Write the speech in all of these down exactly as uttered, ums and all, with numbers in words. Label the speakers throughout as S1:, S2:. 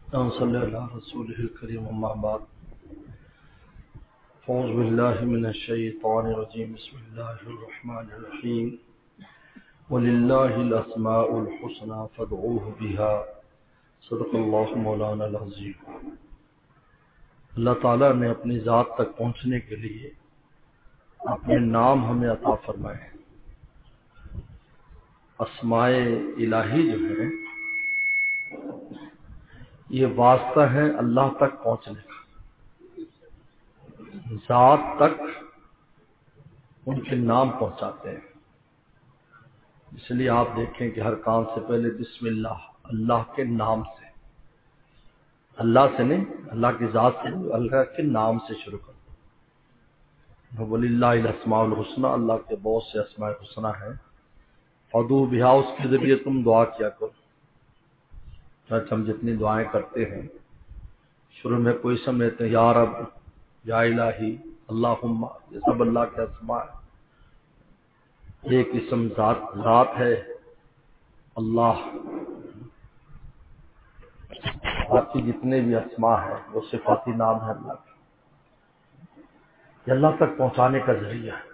S1: صلی اللہ رسول الکریم اما بعد اعوذ باللہ من الشیطان الرجیم بسم اللہ الرحمن الرحیم وللہ الاسماء الحسنى فادعوه بها صدق اللہ مولانا العظیم۔ اللہ تعالیٰ نے اپنی ذات تک پہنچنے کے لیے اپنے نام ہمیں عطا فرمائے۔ اسماء الہی جو ہے یہ واسطہ ہے اللہ تک پہنچنے کا، ذات تک ان کے نام پہنچاتے ہیں۔ اس لیے آپ دیکھیں کہ ہر کام سے پہلے بسم اللہ، اللہ کے نام سے، اللہ سے نہیں، اللہ کی ذات سے نہیں، اللہ کے نام سے شروع کرتے ہیں۔ وَلِلَّهِ الْأَسْمَاءُ الْحُسْنَى، اللہ کے بہت سے اسماء حسنہ ہیں۔ فَادْعُوا بِهَا، اس کے ذریعے تم دعا کیا کرو۔ ہم جتنی دعائیں کرتے ہیں شروع میں کوئی سمجھتے ہیں یا رب، یا الہی، اللہم، یہ سب اللہ کے اسماء ہے۔ ایک اسم ذات ذات ہے اللہ، باقی جتنے بھی اسماء ہیں وہ صفاتی نام ہے اللہ کے، یہ اللہ تک پہنچانے کا ذریعہ ہے۔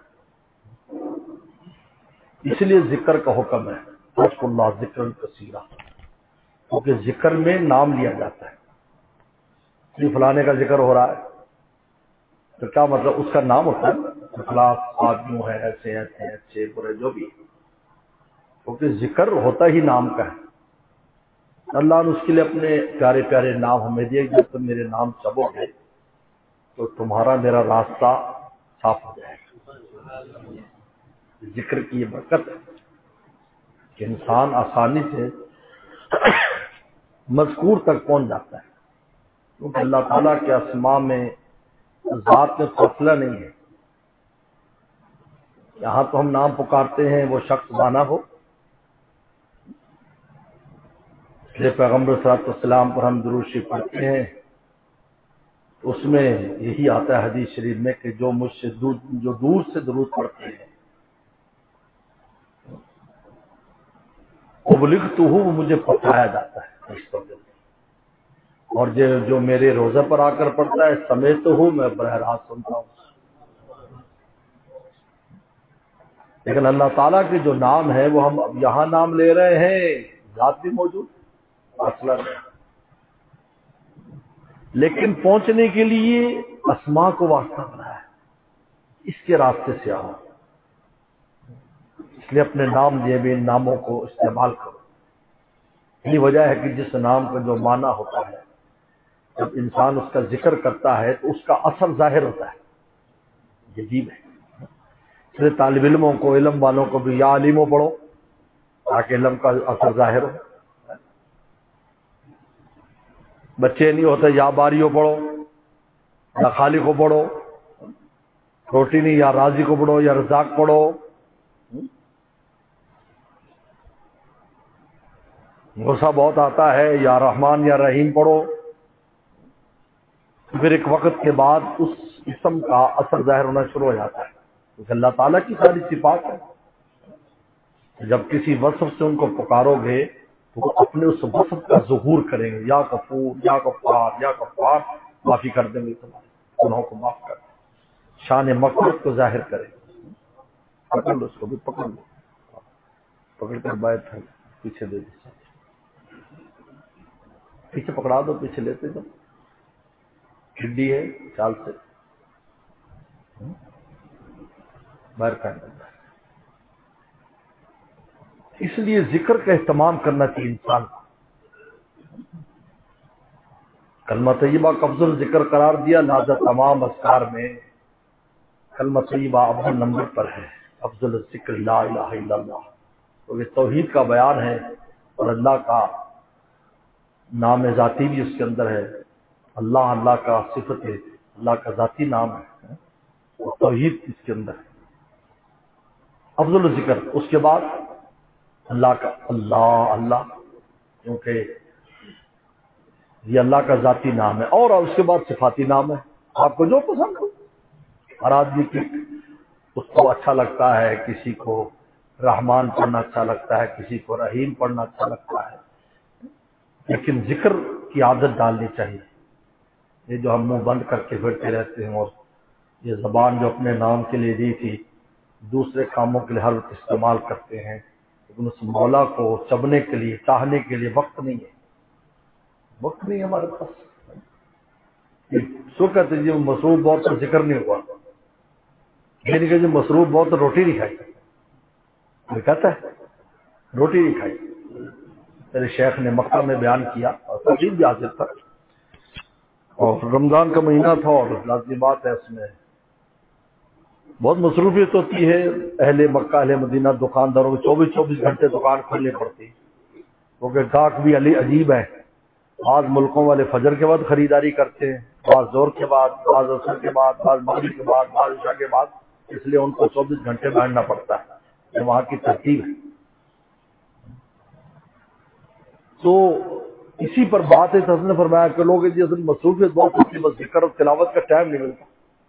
S1: اس لیے ذکر کا حکم ہے، اذکروا اللہ ذکرا کثیرا، کیونکہ ذکر میں نام لیا جاتا ہے۔ یہ فلانے کا ذکر ہو رہا ہے تو کیا مطلب؟ اس کا نام ہوتا ہے، اخلاق آدمیوں ہے، ایسے ایسے اچھے برے جو بھی، کیونکہ ذکر ہوتا ہی نام کا ہے۔ اللہ نے اس کے لیے اپنے پیارے پیارے نام ہمیں دیے، جب تم میرے نام چبو گے تو تمہارا میرا راستہ صاف ہو جائے گا۔ ذکر کی یہ برکت ہے کہ انسان آسانی سے مذکور تک پہنچ جاتا ہے، کیونکہ اللہ تعالیٰ کے اسماء میں ذات میں فاصلہ نہیں ہے۔ یہاں تو ہم نام پکارتے ہیں وہ شخص مانا ہو، اس لیے پیغمبر صلی اللہ علیہ وسلم پر ہم درود شریف پڑھتے ہیں، اس میں یہی آتا ہے حدیث شریف میں کہ جو مجھ سے دور جو دور سے درود پڑھتے ہیں ابلغتہ، وہ مجھے پہنچایا جاتا ہے، اور جو جو میرے روزہ پر آ کر پڑھتا ہے سمیت ہوں، میں براہ راست سنتا ہوں۔ لیکن اللہ تعالیٰ کے جو نام ہے وہ ہم اب یہاں نام لے رہے ہیں، ذات بھی موجود فاصلہ نہیں، لیکن پہنچنے کے لیے اسماء کو واسطہ بنایا ہے، اس کے راستے سے آؤ۔ اس لیے اپنے نام دیے بھی ان ناموں کو استعمال کرو۔ یہی وجہ ہے کہ جس نام کا جو معنی ہوتا ہے، جب انسان اس کا ذکر کرتا ہے تو اس کا اثر ظاہر ہوتا ہے، یہ عجیب ہے۔ اس لیے طالب علموں کو، علم والوں کو بھی یا علیموں پڑھو تاکہ علم کا اثر ظاہر ہو۔ بچے نہیں ہوتے یا باریوں پڑھو یا خالق کو پڑھو، روٹی نہیں یا رازی کو پڑھو یا رزاق پڑھو۔ غصہ بہت آتا ہے یا رحمان یا رحیم پڑھو، پھر ایک وقت کے بعد اس اسم کا اثر ظاہر ہونا شروع ہو جاتا ہے، کیونکہ اللہ تعالیٰ کی ساری صفات ہے۔ جب کسی وصف سے ان کو پکارو گے تو وہ اپنے اس وصف کا ظہور کریں گے، یا غفور، یا غفار، یا غفار، معافی کر دیں گے، تمہارے گناہوں کو معاف کر دیں، شان مغفرت کو ظاہر کریں۔ پکڑ لو اس کو بھی، پکڑ لو، پکڑ کر بیٹھ پیچھے دے دو، پیچھے پکڑا دو، پیچھے لیتے جب ہڈی ہے چال سے باہر کا ہے۔ اس لیے ذکر کا اہتمام کرنا چاہیے انسان کو۔ کلمہ طیبہ کا افضل ذکر قرار دیا، لہذا تمام اذکار میں کلمہ طیبہ اول نمبر پر ہے، افضل الذکر لا الہ الا اللہ، تو یہ توحید کا بیان ہے، اور اللہ کا نام ذاتی بھی اس کے اندر ہے۔ اللہ اللہ کا صفت ہے، اللہ کا ذاتی نام ہے، اور توحید اس کے اندر ہے۔ افضل الذکر، اس کے بعد اللہ کا اللہ اللہ، کیونکہ یہ اللہ کا ذاتی نام ہے، اور اس کے بعد صفاتی نام ہے۔ آپ کو جو پسند ہو، ہر آدمی کی اس کو اچھا لگتا ہے، کسی کو رحمان پڑھنا اچھا لگتا ہے، کسی کو رحیم پڑھنا اچھا لگتا ہے، لیکن ذکر کی عادت ڈالنی چاہیے. یہ جو ہم منہ بند کر کے پھرتے رہتے ہیں اور یہ زبان جو اپنے نام کے لیے دی تھی دوسرے کاموں کے لیے ہر وقت استعمال کرتے ہیں، لیکن اس مولا کو چبنے کے لیے چاہنے کے لیے وقت نہیں ہے. وقت نہیں ہے ہمارے پاس. سو کہتے جی مصروف بہت تو ذکر نہیں ہوا، یہ نہیں کہ جی مصروف بہت تو روٹی نہیں کھائی. وہ کہتا ہے روٹی نہیں کھائی. میرے شیخ نے مکہ میں بیان کیا اور تقریر بھی حاضر تھا، اور رمضان کا مہینہ تھا اور لازمی بات ہے اس میں بہت مصروفیت ہوتی ہے. اہل مکہ اہل مدینہ دکانداروں کو چوبیس چوبیس گھنٹے دکان کھولنی پڑتی، کیونکہ گاہک بھی علی عجیب ہے. بعض ملکوں والے فجر کے بعد خریداری کرتے ہیں، بعض زور کے بعد، بعض عصر کے بعد، بعض مغرب کے بعد، بعض عشاء کے بعد، اس لیے ان کو چوبیس گھنٹے بیٹھنا پڑتا ہے. یہ وہاں کی ترتیب ہے. تو اسی پر بات ہے. حضرت نے فرمایا کہ لوگ جی اصل مصروفیت بہت ہوتی ہے، بس ذکر اور تلاوت کا ٹائم نہیں ملتا.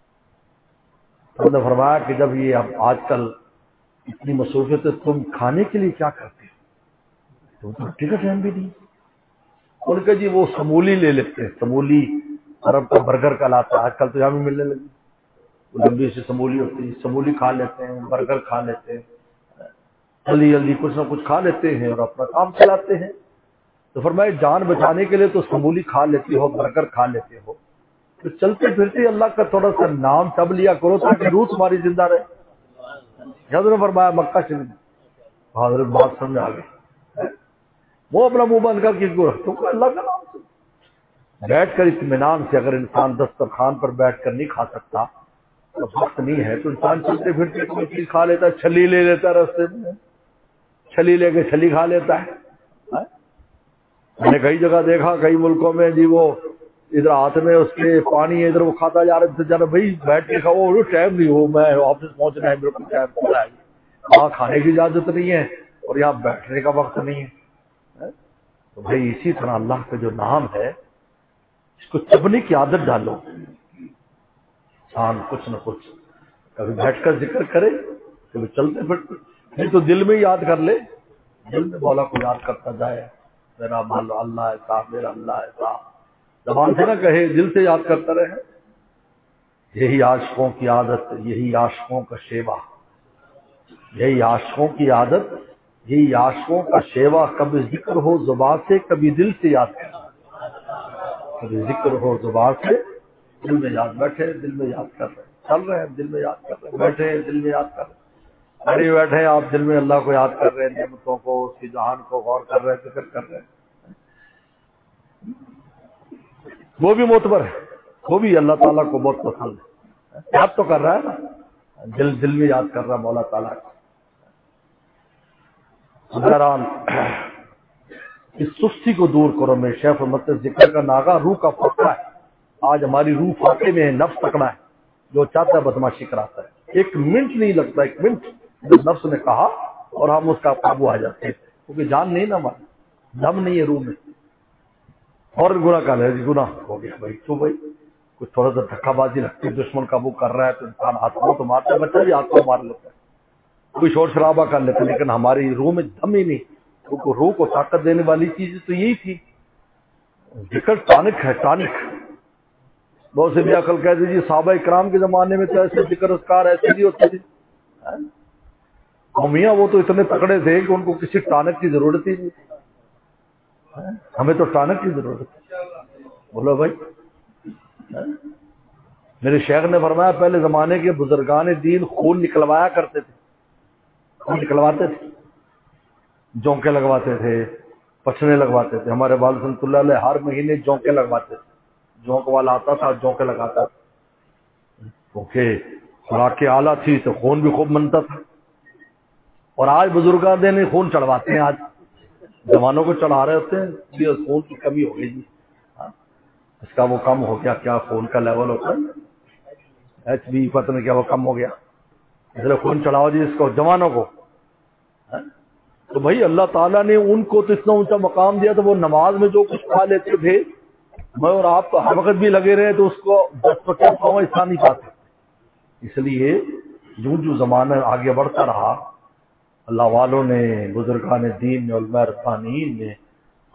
S1: حضرت نے فرمایا کہ جب یہ اب آج کل اتنی مصروفیت ہے تم کھانے کے لیے کیا کرتے ہو؟ تم روٹی کا ٹائم بھی نہیں. ان کا جی وہ سمولی لے لیتے ہیں. سمولی عرب کا برگر کا لاتا ہے، آج کل تو یہاں بھی ملنے لگی. وہ لمبی سی سمولی ہوتی ہے، سمولی کھا لیتے ہیں، برگر کھا لیتے ہیں، جلدی جلدی کچھ نہ کچھ کھا لیتے ہیں اور اپنا کام چلاتے ہیں. تو فرمایا جان بچانے کے لیے تو سمولی کھا لیتے ہو، برگر کھا لیتے ہو، تو چلتے پھرتے اللہ کا تھوڑا سا نام تب لیا کرو تاکہ روح تمہاری زندہ رہے. حضرت نے فرمایا مکہ شریف. حضرت بات سمجھ آ گئی. وہ اپنا منہ بند کر کے کیوں اللہ کا نام سے بیٹھ کر اطمینان سے اگر انسان دسترخوان پر بیٹھ کر نہیں کھا سکتا تو وقت نہیں ہے تو انسان چلتے پھرتے کوئی چیز کھا لیتا ہے. چھلی لے لیتا ہے راستے میں، چھلی لے کے چھلی کھا لیتا ہے. میں نے کئی جگہ دیکھا کئی ملکوں میں جی وہ ادھر ہاتھ میں اس کے پانی ہے، ادھر وہ کھاتا جا رہا ہے. جا رہا بھائی بیٹھ کے کھاؤ، ٹائم نہیں ہو، میں آفس پہنچنا ہے، میرے کو ٹائم پڑا ہے. وہاں کھانے کی اجازت نہیں ہے اور یہاں بیٹھنے کا وقت نہیں ہے. تو بھائی اسی طرح اللہ کا جو نام ہے اس کو چبنے کی عادت ڈالو. انسان کچھ نہ کچھ کبھی بیٹھ کر ذکر کرے، کبھی چلتے پھرتے، نہیں تو دل میں یاد کر لے، دل میں مولا کو یاد کرتا جائے. میرا مالا اللہ ہے صاحب، میرا اللہ ہے صاحب. زبان سے نہ کہے، دل سے یاد کرتا رہے. یہی عاشقوں کی عادت، یہی عاشقوں کا شیوا، یہی عاشقوں کی عادت، یہی عاشقوں کا شیوا. کبھی ذکر ہو زبان سے، کبھی دل سے یاد کر. کبھی ذکر ہو زبان سے، دل میں یاد. بیٹھے دل میں یاد کر رہے ہیں، چل رہے ہیں دل میں یاد کر رہے ہیں، بیٹھے دل میں یاد کر رہے ہیں. ارے بیٹھے آپ دل میں اللہ کو یاد کر رہے ہیں، نعمتوں کو، اس کی جہان کو غور کر رہے ہیں، فکر کر رہے ہیں. وہ بھی معتبر ہے، وہ بھی اللہ تعالیٰ کو بہت پسند ہے. یاد تو کر رہا ہے نا، دل دل میں یاد کر رہا مولا تعالیٰ کو. بہرحال اس سستی کو دور کرو. میں شیخ فرماتے ہیں ذکر کا ناغا روح کا فاقہ ہے. آج ہماری روح فاقے میں ہے، نفس تکڑا ہے، جو چاہتا ہے بدماشی کراتا ہے. ایک منٹ نہیں لگتا، ایک منٹ جب نفس نے کہا اور ہم اس کا قابو آ جاتے ہیں، کیونکہ جان نہیں نا ہماری، دم نہیں ہے روح میں. اور گناہ کا ہے، گناہ ہو گیا بھائی. تو بھائی کچھ تھوڑا سا دھکا بازی لگتی ہے، دشمن قابو کر رہا ہے تو انسان ہاتھوں تو مارتا ہے، بچہ بھی ہاتھوں مار لیتا ہے، کوئی شور شرابہ کر لیتا ہے، لیکن ہماری روح میں دم ہی نہیں. کیونکہ روح کو طاقت دینے والی چیز تو یہی تھی. ذکر ٹانک ہے، ٹانک. بہت سے بھی عقل کہتے جی صحابہ اکرام کے زمانے میں تو ایسے ذکر اذکار ایسے نہیں ہوتے تھے. میاں وہ تو اتنے تکڑے تھے کہ ان کو کسی ٹانک کی ضرورت ہی نہیں تھی. ہمیں تو ٹانک کی ضرورت ہے. بولو بھائی. میرے شیخ نے فرمایا پہلے زمانے کے بزرگان دین خون نکلوایا کرتے تھے. خون نکلواتے تھے، جونکے لگواتے تھے، پچھنے لگواتے تھے. ہمارے والد رحمۃ اللہ علیہ ہر مہینے جونکے لگواتے تھے. جونک والا آتا تھا، جونکے لگاتا تھا، کیونکہ خوراک کی آلہ تھی تو خون بھی خوب بنتا تھا. اور آج بزرگان دین خون چڑھواتے ہیں، آج جوانوں کو چڑھا رہے ہوتے ہیں. یہ خون کی کمی ہو گئی جی، اس کا وہ کم ہو گیا. کیا خون کا لیول ہوتا ہے، ایچ بی پتہ نہیں کیا وہ کم ہو گیا، اس لیے خون چڑھاؤ جی اس کو، جوانوں کو. تو بھائی اللہ تعالیٰ نے ان کو تو اتنا اونچا مقام دیا، تو وہ نماز میں جو کچھ کھا لیتے تھے، میں اور آپ تو ہر وقت بھی لگے رہے تو اس کو دس پچاس پاؤں حصہ نہیں پاتے. اس لیے جو جو زمانہ آگے بڑھتا رہا، اللہ والوں نے، بزرگان دین نے، علماء ربانیین نے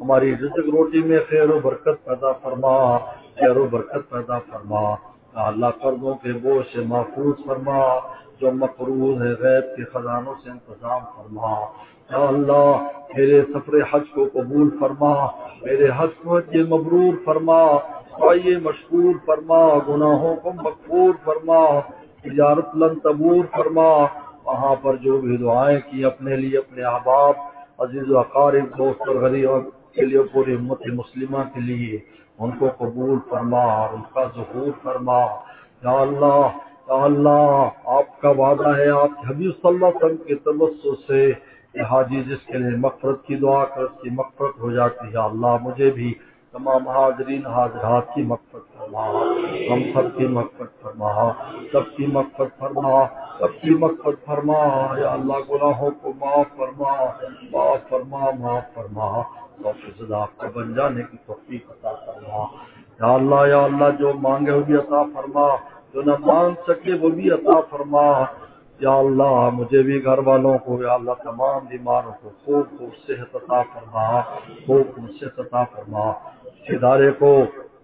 S1: ہماری رزق روٹی میں خیر و برکت پیدا فرما، خیر و برکت پیدا فرما، یا اللہ قرضوں کے بوجھ سے محفوظ فرما، جو مقروض ہے غیب کے خزانوں سے انتظام فرما، یا اللہ میرے سفر حج کو قبول فرما، میرے حج کو حج مبرور فرما، سعی مشکور فرما، گناہوں کو مغفور فرما، تجارت لن تبور فرما، وہاں پر جو بھی دعائیں کی اپنے لیے، اپنے احباب، عزیز و اقارب، دوست اور غریب کے لیے، پوری امت مسلمہ کے لیے، ان کو قبول فرما اور ان کا ظہور فرما، یا اللہ یا اللہ آپ کا وعدہ ہے، آپ حبیب صلی اللہ علیہ وسلم کے توسل سے کہ حاجی جس کے لیے مغفرت کی دعا کر اس کی مغفرت ہو جاتی ہے، اللہ مجھے بھی تمام حاضرین حاضرات کی مغفرت فرما، ہم سب کی مغفرت فرما، سب کی مغفرت فرما، سب کی مغفرت فرما، یا اللہ گناہوں کو معاف فرما، معاف فرما، معاف فرما، اور فضل آپ کا بن جانے کی توفیق عطا فرما، یا اللہ یا اللہ جو مانگے وہ بھی عطا فرما، جو نہ مانگ سکے وہ بھی عطا فرما، یا اللہ مجھے بھی گھر والوں کو، یا اللہ تمام بیماروں کو خوب خوب صحت عطا فرما، خوب خوب صحت عطا فرما، اس ادارے کو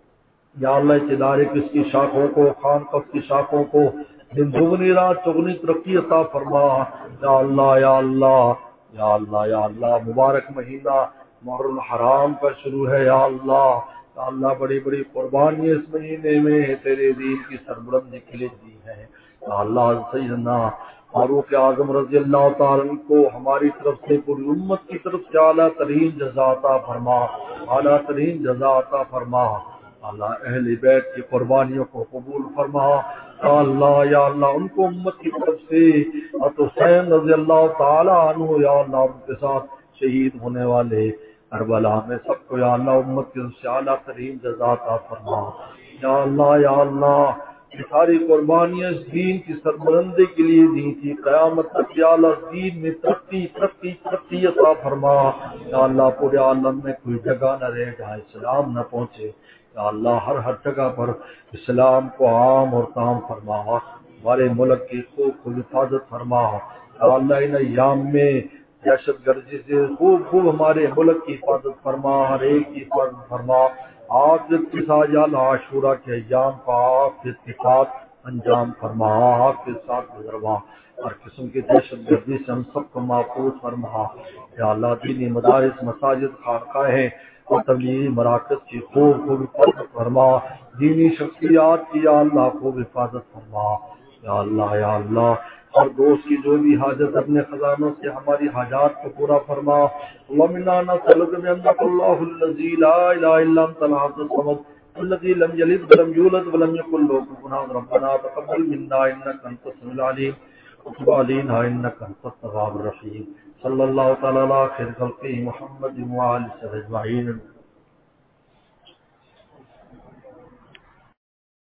S1: یا اللہ اس ادارے کی اس کی شاخوں کو، خان قف کی شاخوں کو دن دگنی رات چگنی ترقی عطا فرما، یا اللہ یا اللہ یا اللہ یا اللہ مبارک مہینہ محرم الحرام کا شروع ہے، یا اللہ یا اللہ بڑی بڑی قربانیاں اس مہینے میں تیرے دین کی سربلندی کے لیے دی ہیں، یا اللہ سیدنا فاروق اعظم رضی اللہ تعالیٰ عنہ کو ہماری طرف سے، پوری امت کی طرف سے اعلیٰ ترین جزا عطا فرما، اعلیٰ ترین جزا عطا فرما، اللہ اہل بیت کی قربانیوں کو قبول فرما، یا اللہ یا اللہ ان کو امت کی طرف سے حسین رضی اللہ تعالیٰ عنہ، یا اللہ ان کے ساتھ شہید ہونے والے کربلا میں سب کو، یا اللہ امت کی طرف سے اعلیٰ ترین جزا عطا فرما، یا اللہ یا اللہ یہ ساری قربانیاں اس دین کی سربلندی کے لیے دی تھی، قیامت تک یا اللہ دین میں ترقی ترقی ترقی عطا فرما، یا اللہ پورے عالم میں کوئی جگہ نہ رہے جہاں اسلام نہ پہنچے، یا اللہ ہر ہر جگہ پر اسلام کو عام اور تام فرما، ہمارے ملک کی خوب خوب حفاظت فرما، یا اللہ ان ایام میں دہشت گردی سے خوب خوب ہمارے ملک کی حفاظت فرما، ہر ایک کی حفاظت فرما، آپ کے ساتھ یا اللہ عاشورہ کے ایام کا آپ کے ساتھ انجام فرما، آپ کے ساتھ گزروا، ہر قسم کی دہشت گردی سے ہم سب کو محفوظ فرما، یا اللہ دینی مدارس مساجد خانقاہیں اور تبلیغی مراکز کی خوب خوب حفاظت فرما، دینی شخصیات کی یا اللہ خوب حفاظت فرما، یا اللہ یا اللہ ہر دوست کی جو بھی حاجت اپنے خزانوں سے ہماری حاجات کو پورا فرما، اللهم انا نسألك بأنك الله الذي لا اله الا انت الاحد الصمد الذي لم يلد ولم يولد ولم يكن له كفوا احد، ربنا تقبل منا انك انت السميع العليم وتب علينا انك انت التواب الرحيم، صلى الله تعالى على خير خلقه محمد وعلى اله وصحبه اجمعين.